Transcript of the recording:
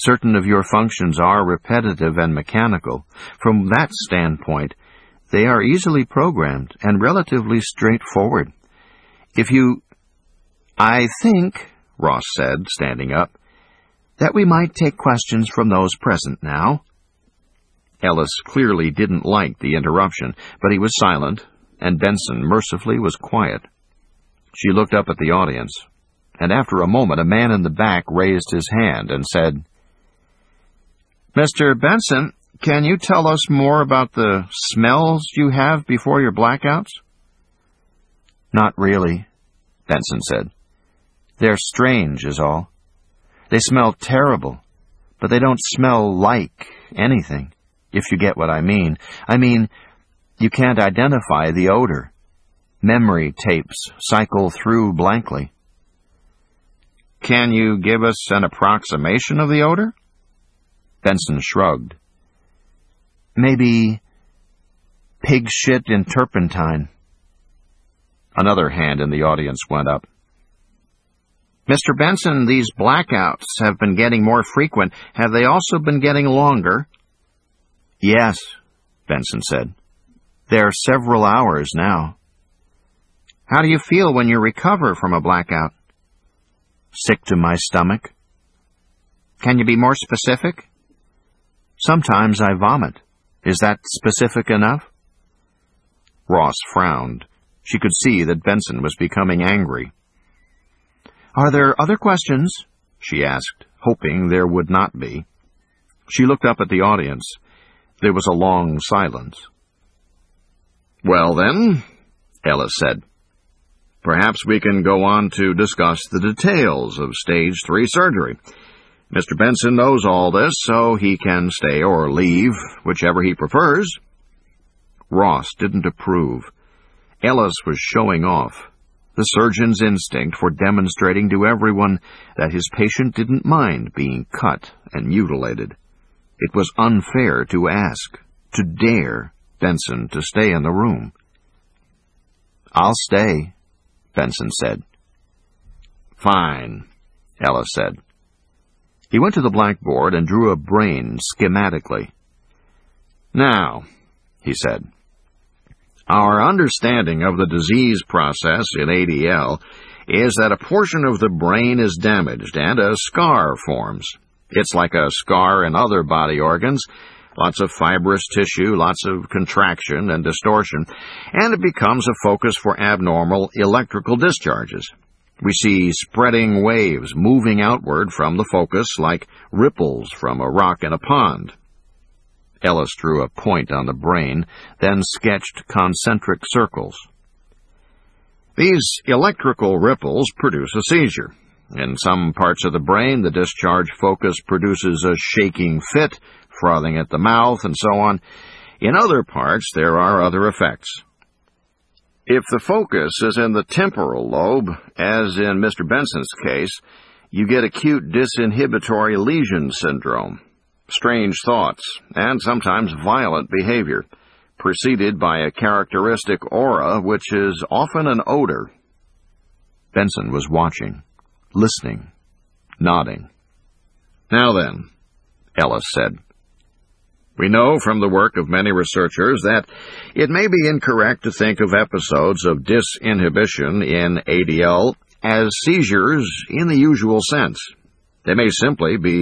Certain of your functions are repetitive and mechanical. From that standpoint, they are easily programmed and relatively straightforward. I think, Ross said, standing up, that we might take questions from those present now. Ellis clearly didn't like the interruption, but he was silent, and Benson mercifully was quiet. She looked up at the audience, and after a moment a man in the back raised his hand and said, "Mr. Benson, can you tell us more about the smells you have before your blackouts?" "Not really," Benson said. "They're strange, is all. They smell terrible, but they don't smell like anything, if you get what I mean. I mean, you can't identify the odor. Memory tapes cycle through blankly." "Can you give us an approximation of the odor?" Benson shrugged. "Maybe pig shit in turpentine." Another hand in the audience went up. "Mr. Benson, these blackouts have been getting more frequent. Have they also been getting longer?" "Yes," Benson said. "They're several hours now." "How do you feel when you recover from a blackout?" "Sick to my stomach." "Can you be more specific?" "Sometimes I vomit. Is that specific enough?" Ross frowned. She could see that Benson was becoming angry. "Are there other questions?" she asked, hoping there would not be. She looked up at the audience. There was a long silence. "Well, then," Ellis said, "perhaps we can go on to discuss the details of Stage 3 surgery. Mr. Benson knows all this, so he can stay or leave, whichever he prefers." Ross didn't approve. Ellis was showing off, the surgeon's instinct for demonstrating to everyone that his patient didn't mind being cut and mutilated. It was unfair to ask, to dare Benson to stay in the room. "I'll stay," Benson said. "Fine," Ellis said. He went to the blackboard and drew a brain schematically. "Now," he said, "our understanding of the disease process in ADL is that a portion of the brain is damaged and a scar forms. It's like a scar in other body organs, lots of fibrous tissue, lots of contraction and distortion, and it becomes a focus for abnormal electrical discharges. We see spreading waves moving outward from the focus like ripples from a rock in a pond." Ellis drew a point on the brain, then sketched concentric circles. "These electrical ripples produce a seizure. In some parts of the brain, the discharge focus produces a shaking fit, frothing at the mouth, and so on. In other parts, there are other effects. If the focus is in the temporal lobe, as in Mr. Benson's case, you get acute disinhibitory lesion syndrome, strange thoughts, and sometimes violent behavior, preceded by a characteristic aura, which is often an odor." Benson was watching, listening, nodding. "Now then," Ellis said, "we know from the work of many researchers that it may be incorrect to think of episodes of disinhibition in ADL as seizures in the usual sense. They may simply be